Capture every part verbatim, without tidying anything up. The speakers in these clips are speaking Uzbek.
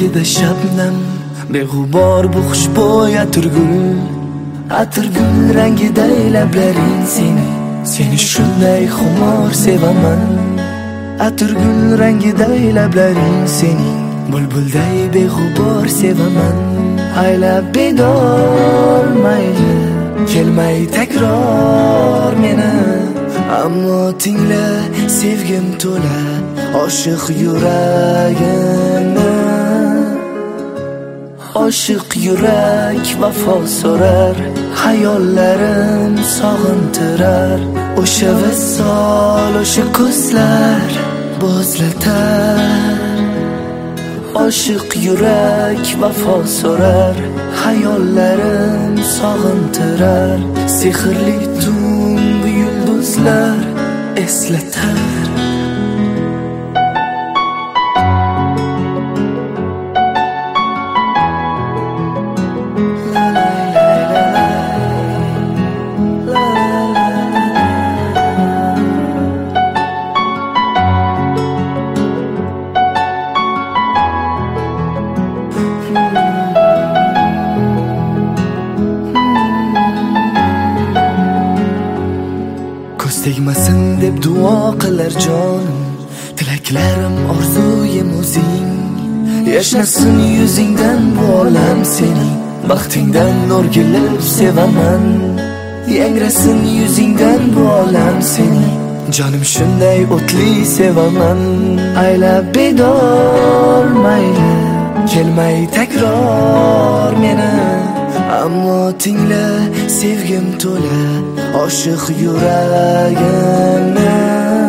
ko'zlarida shabnam, beg'ubor bu xushbo'y atirgul, atirgul rangiday lablaring seni, seni shunday xumor sevaman. Atirgul rangiday lablaring seni, bulbulday beg'ubor sevaman. Aylab bedor mayli, kelmay takror meni, ammo tingla sevgim to'la oshiq yuragimni. Oshiq yurak vafo so'rar, hayollarim sog'intirar. O'sha visol, o'sha ko'zlar bo'zlatar. Oshiq yurak vafo so'rar, hayollarim sog'intirar. Sehrli tun bu yulduzlar eslatar. Tegmasin deb duo qilar jonim, tilaklarim orzuyim o'zing. Yashnasin yuzingdan bu olam sening, baxtingdan o'rgilib sevaman. Yangrasin yuzingdan bu olam sening, jonim shunday o'tli sevaman. Aylab bedor mayli, kelmay takror meni, ammo tingla sevgim to'la oshiq yuragimni.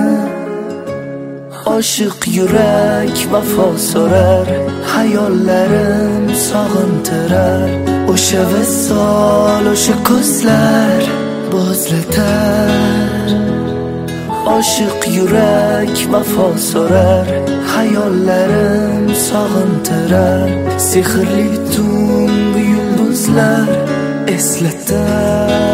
Oshiq yurak vafo so'rar, hayollarim sog'intirar. O'sha visol, o'sha ko'zlar bo'zlatar. Oshiq yurak vafo so'rar, hayollarim sog'intirar. Sehrli tun bu yulduzlar eslatar.